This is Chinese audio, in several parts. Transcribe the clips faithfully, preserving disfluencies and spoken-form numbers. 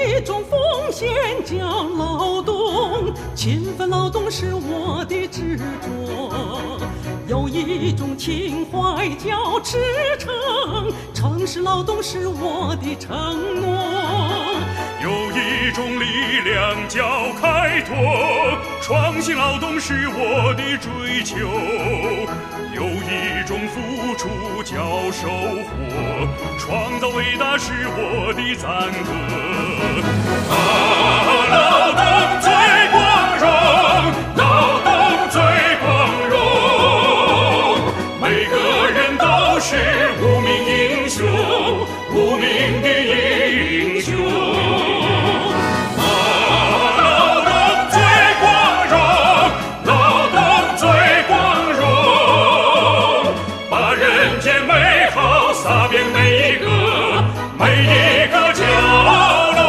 一种奉献叫劳动，勤奋劳动是我的执着；有一种情怀叫赤诚，诚实劳动是我的承诺； 有一种力量叫开拓，创新劳动是我的追求；有一种付出叫收获，创造伟大是我的赞歌。啊，劳动最光荣，劳动最光荣，每个人都是无名英雄，无名的英雄。啊，劳动最光荣，劳动最光荣，把人间美好洒遍每一个每一个角落。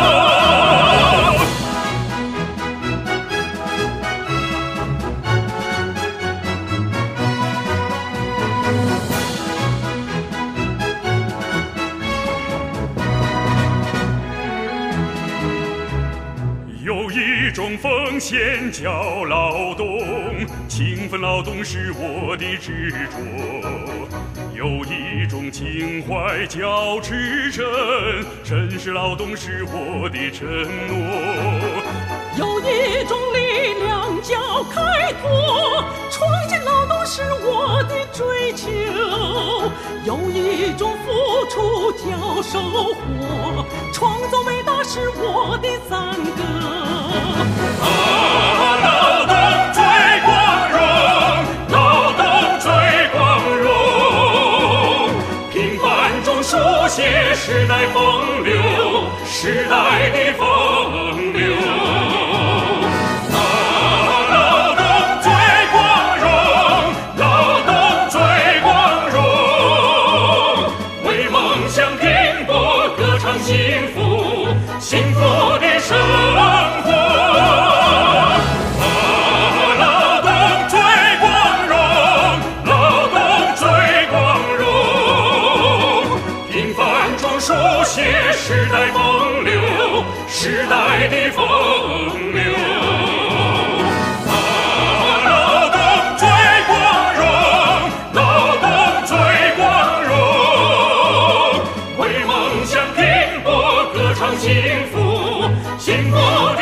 有一种奉献叫劳动，勤奋劳动是我的执着；有一种情怀叫赤诚，诚实劳动是我的承诺； 有一种力量叫开拓，创新劳动是我的追求；有一种付出叫收获，创造伟大是我的赞歌。 啊，劳动最光荣，劳动最光荣，平凡中书写时代风流，时代的风流。啊，劳动最光荣，劳动最光荣，为梦想拼搏，歌唱幸福，幸福的生活。书写时代风流，时代的风流。啊，劳动最光荣，劳动最光荣，为梦想拼搏，歌唱幸福，幸福。